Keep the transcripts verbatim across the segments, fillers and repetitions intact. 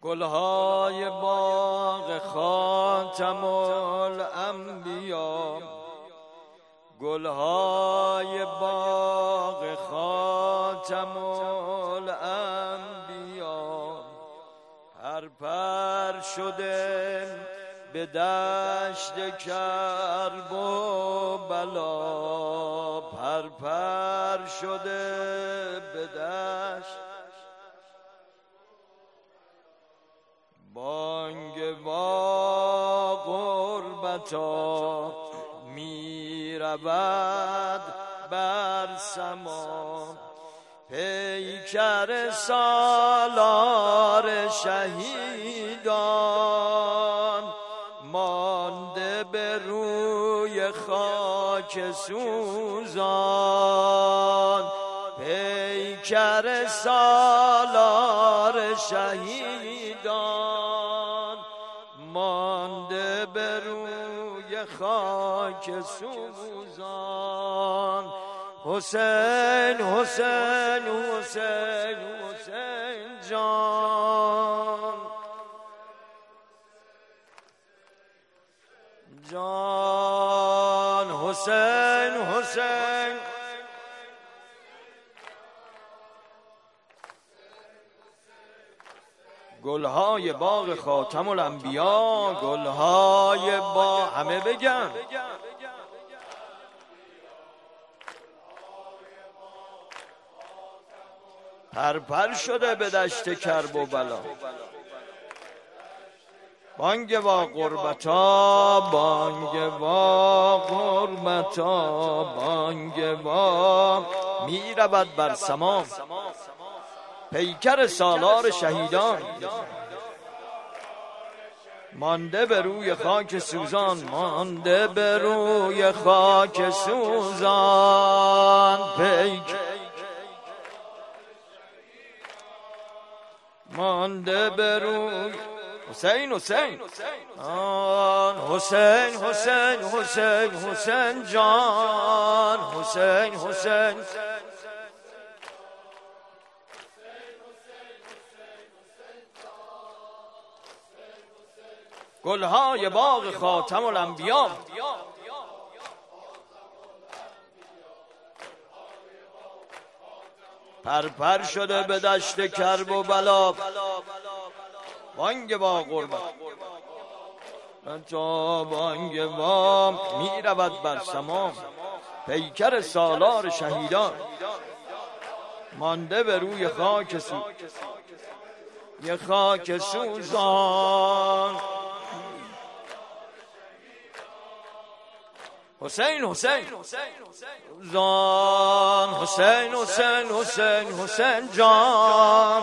گلهای باغ خاتم الانبیا، گلهای باغ خاتم الانبیا، پر پر شده به دشت کرب و بلا، پر پر شده به دشت. بانگوا غربتا می رود بر سما، پیکر سالار شهیدان مانده به روی خاک سوزان، پیکر سالار شهیدان مانده به روی خاک سوزان. حسین حسین حسین حسین جان جان، حسین حسین گلهای باغ خاتم الانبیا، گلهای باغ، همه بگن پرپر شده به دشت کرب و بلا. بانگوا غربتا، بانگوا غربتا، بانگوا می رود بر سما، پیکر سالار شهیدان مانده به روی خاک سوزان، مانده به روی خاک سوزان، پیک مانده به روی حسین حسین آن حسین حسین حسین حسین جان، حسین حسین گلهای باغ خاتم الانبیا، پرپر شده به دشت کرب و بلا. بانگوا غربت تا بانگوا می رود بر سما، پیکر سالار شهیدان مانده به روی خاک سو یه خاک سوزان. حسین حسین زان، حسین حسین حسین حسین جان،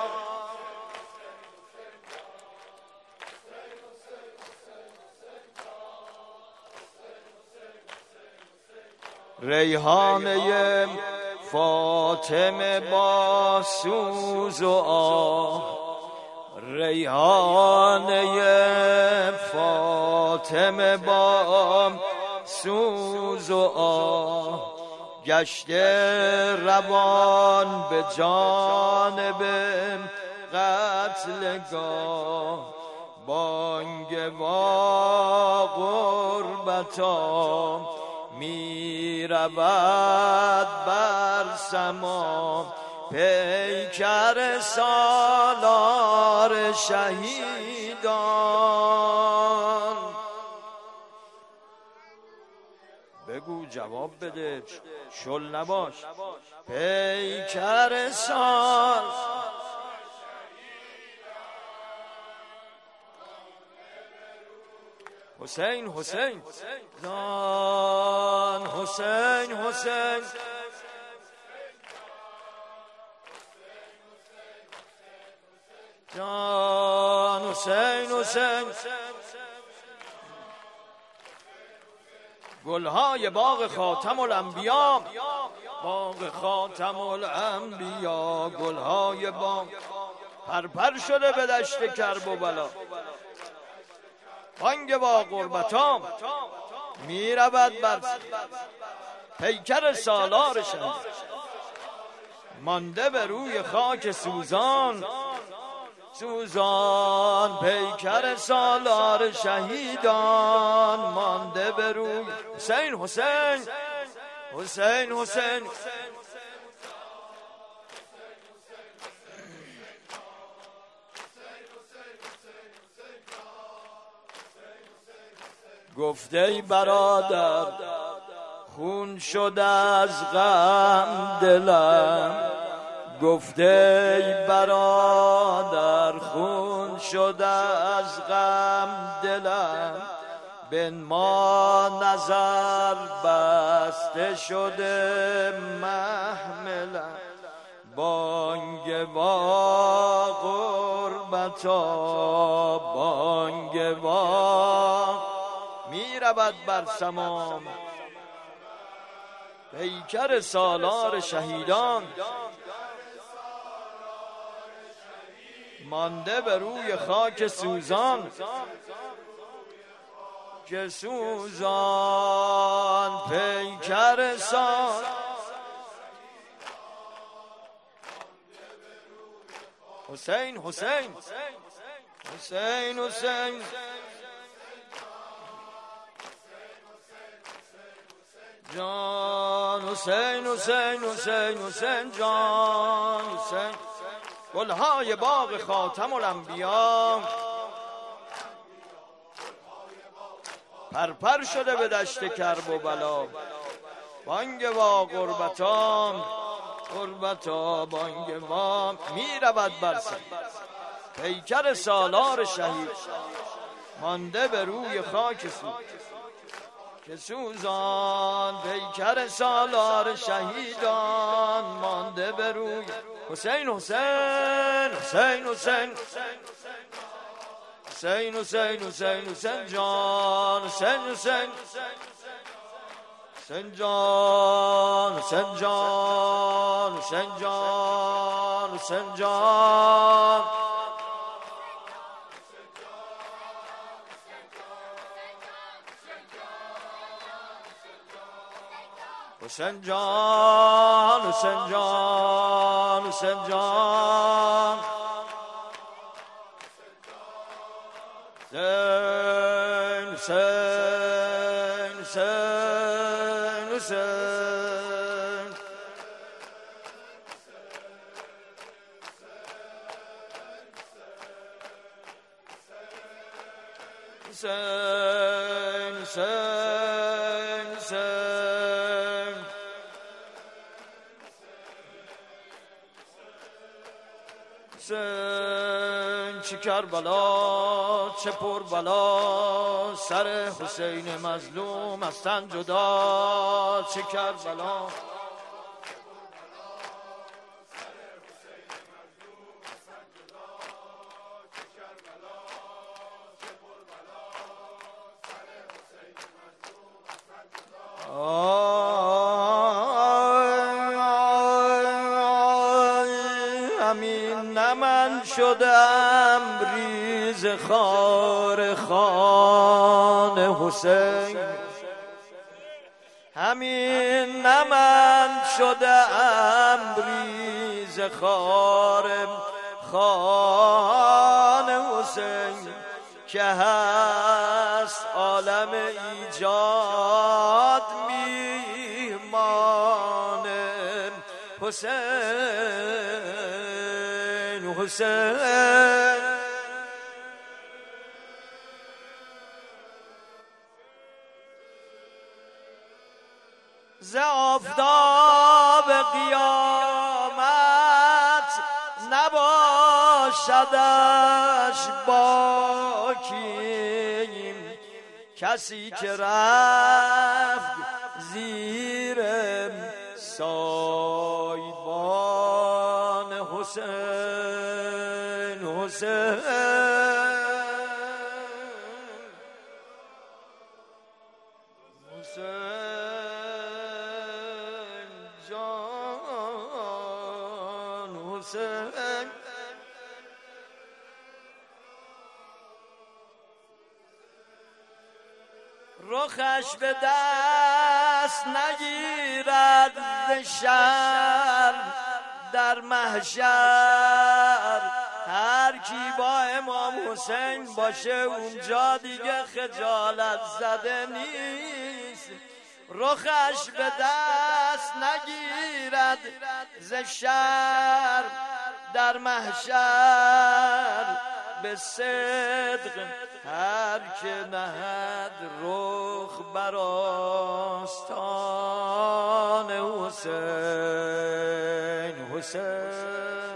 ریحانه فاطمه با سوز و آه، ریحانه فاطمه با سوز و آه، گشته روان به جانب قتلگاه. بانگوا غربتا می رود بر سما، پیکر سالار شهیدان. بگو جواب بده، شل نباش. پیکر سال حسین حسین جان، حسین حسین جان، حسین حسین گلهای باغ خاتم الانبیا، باغ خاتم الانبیا، گلهای باغ پرپر شده به دشت کرب و بلا. بانگوا غربتا می رود بر پیکر سالار شهید مانده به روی خاک سوزان. سوزان پیکر سالار شهیدان مانده به روی حسین حسین حسین حسین گفته ای برادر خون شد از غم دلم گفته ای برادر خون شد از غم دلم بن ما نظر بسته شده محملم بانگ با غربتا بانگ با می رود بر سمام پیکر سالار شهیدان مانده به روی خاک سوزان که سوزان پیکر سال حسین حسین حسین حسین جان حسین حسین حسین حسین جان حسین گلهای باغ خاتم الانبیا پرپر شده به دشت کرب و بلا بانگ وا غربتا غربتا بانگ وا می رود بر سر پیکر سالار شهید مانده به روی خاک سوزان که سوزان پیکر سالار شهیدان مانده به روی حسین حسین حسین حسین حسین حسین حسین حسین جان حسین حسین حسین جان حسین جان حسین جان حسین جان حسین جان حسین جان حسین جان حسین حسین حسین حسین حسین حسین حسین حسین چه کربلا چه پر بلا سر حسین مظلوم از تن جدا چه کربلا همین نه من شدم ریز خار خان حسین همین نه من شدم ریز خار خان حسین که هست عالم ایجاد میهمان حسین حسین ز آفتاب قیامت نباشدش باکی کسی که رفت زیر سایبان حسین حسین حسین رخش به دست نگیرد ز شر در محشر هر کی با امام حسین باشه اونجا دیگه خجالت زده نیست، رخش به دست نگیرد ز شرم در محشر به صدق. هر که نهد رخ بر آستان حسین، حسین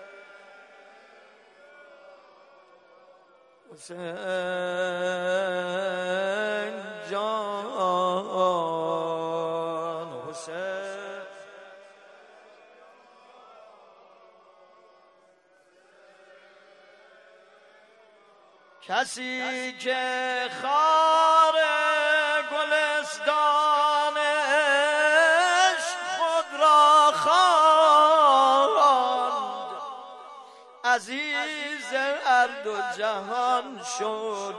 حسین جان، حسین کسی که خار گلستانش خود را خواند، عزیز هر دو جهان شد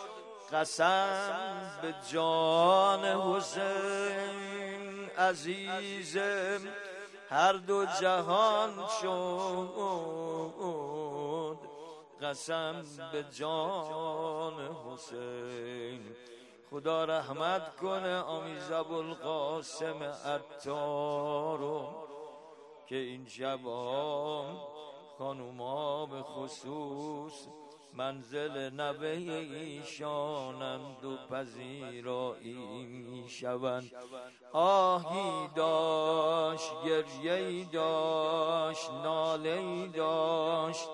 قسم به جان حسین. عزیز هر دو جهان شد قسم به جان حسین. خدا رحمت کنه آمیز ابوالقاسم عطارو که این شبا خانوما به خصوص منزل نوه ایشانند و پذیرایی می شوند. آهی داشت، گریه‌ای داشت، ناله‌ای داشت،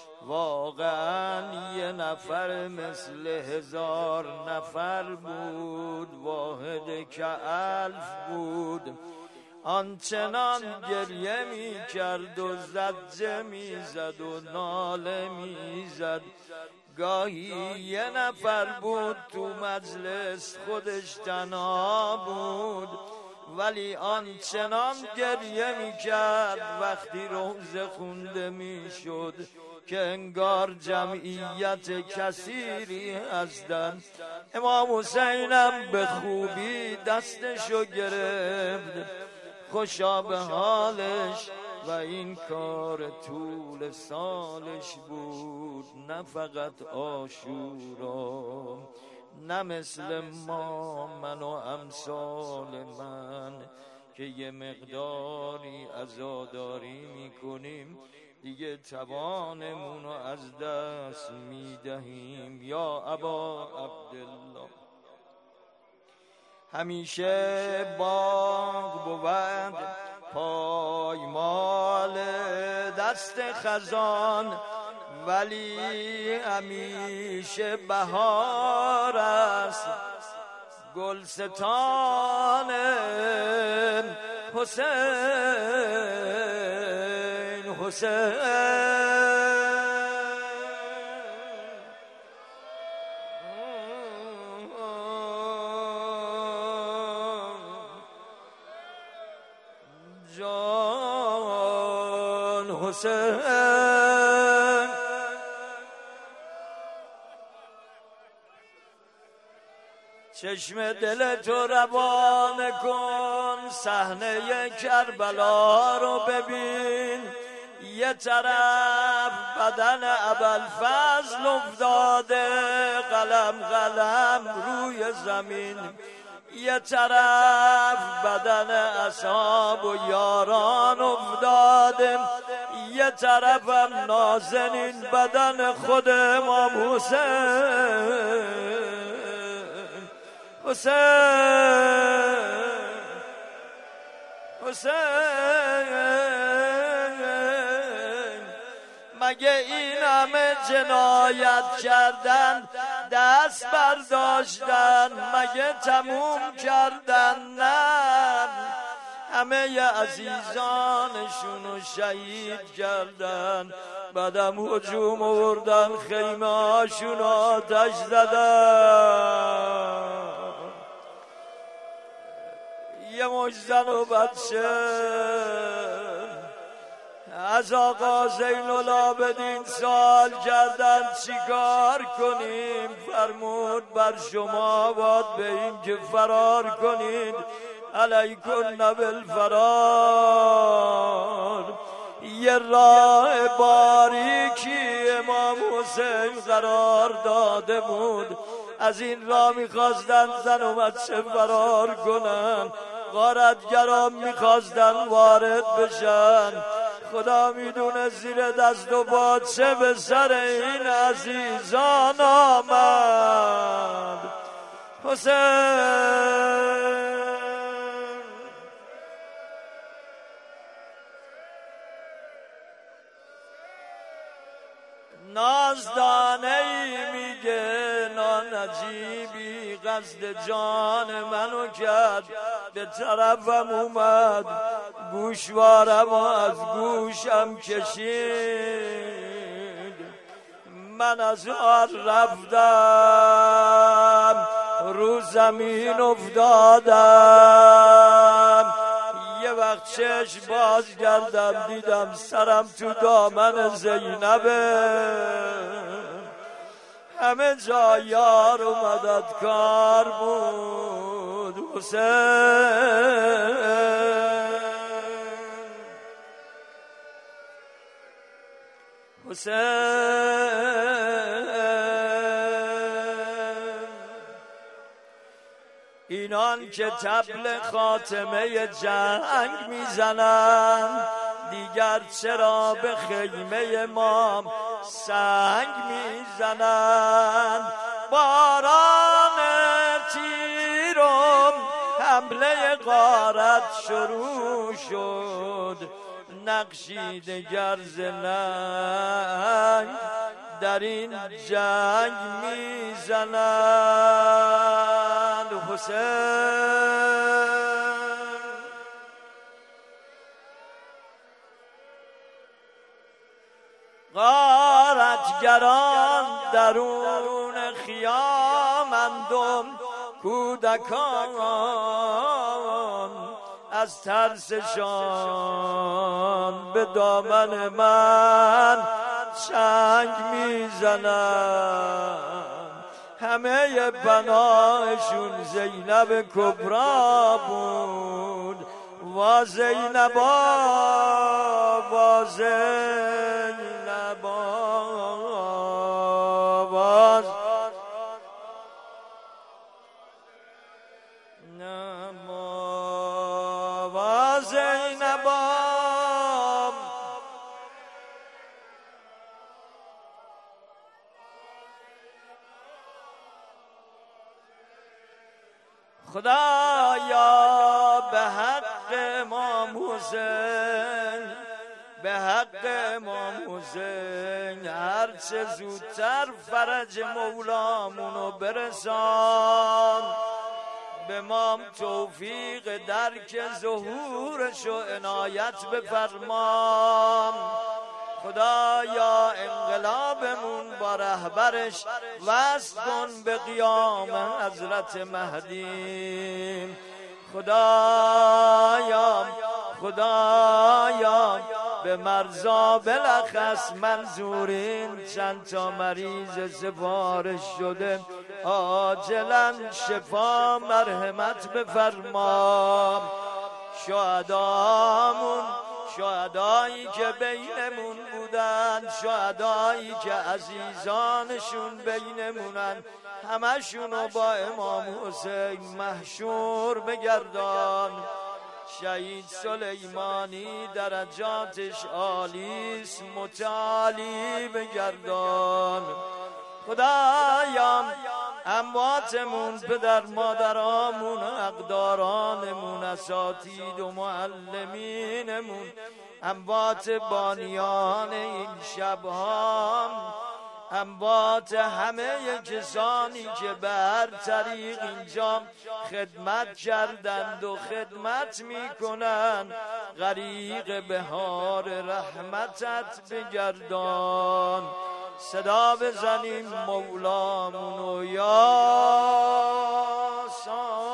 واقعا یه نفر مثل هزار نفر بود، واحد که الف بود. آنچنان گریه می کرد و زجه می زد و ناله می زد. گاهی یه نفر بود تو مجلس خودش تنها بود، ولی آنچنان گریه می کرد وقتی روزه خونده می شد که انگار جمعیت کثیری هستند. امام حسینم به خوبی دستشو گرفت، خوشا به حالش و این کار طول سالش بود، نه فقط عاشورا، نه مثل ما من و امثال من که یه مقداری عزاداری میکنیم دیگه توانمونو از دست میدهیم. یا ابا عبدالله همیشه باغ بود پایمال دست خزان، ولی همیشه بهار است گلستان حسین، حسین جان، حسین چشم دل تو روان کن، صحنه کربلا رو ببین. یه طرف بدن ابوالفضل افتاده قلم قلم روی زمین، یه طرف بدن اصحاب و یاران افتاده، یه طرفم نازنین بدن خود امام حسین. حسین حسین مگه این همه جنایت کردن دست برداشتن، مگه تموم کردن؟ نه، همه عزیزانشونو شهید کردن، بعدم هجوم آوردن، خیمه هاشون آتش زدن. یه مش زن و بچه از آقا زین العابدین سوال کردن چیکار کنیم؟ فرمود بر شما باد به این که فرار کنید، علیکن بالفرار. یه راه باریکی امام حسین قرار داده بود. از این راه میخواستن زن و بچه فرار کنن، غارتگران میخواستن وارد بشن. خدا میدونه زیر دست و پا چه به سر این عزیزان آمد. حسین نازدانه ای میگه نانجیبی قصد جان منو کرد، به طرفم اومد گوشوارم از گوشم کشید. من از آن رفتم رو زمین افتادم. یه وقت چشم باز کردم دیدم سرم تو دامن زینبه. همه جا یار و مددکار بود. حسین حسین اینان که طبل خاتمه جنگ میزنن، دیگر چرا به خیمه امام سنگ میزنن؟ باران تیرم حمله غارت شروع شد، نقشی دگر زنگ در این جنگ میزنند. حسین غارتگران درون خیامندم، کودکان از ترسشان به دامن من چنگ میزنن. همه بناشون زینب کبرا بود. وا زینبا وا زینبا وا نما وا زینبا. خدایا به حق امام حسین، به حق امام حسین هرچه زودتر فرج مولامونو برسان. به امام توفیق درک ظهورشو عنایت بفرمان. خدایا انقلابمون با رهبرش وصل کن به قیام حضرت مهدی. خدایا خدایا به مرزا بلخص منظورین چند تا مریض سفارش شده عاجلا شفا مرحمت بفرما. شهدامون، شهدایی که بینمون بودن، شهدایی که عزیزانشون بینمونن، همشونو با امام حسین محشور بگردان. شهید سلیمانی درجاتش عالیست، متعالی بگردان. خدایا امواتمون، پدر مادرامون، اقدارانمون، اساتید و معلمینمون، اموات بانیان این شبها، اموات همه کسانی که به هر طریق اینجا خدمت کردند و خدمت میکنند، غریق بهار رحمتت بگردان. صدا بزنیم مولامونو یا سا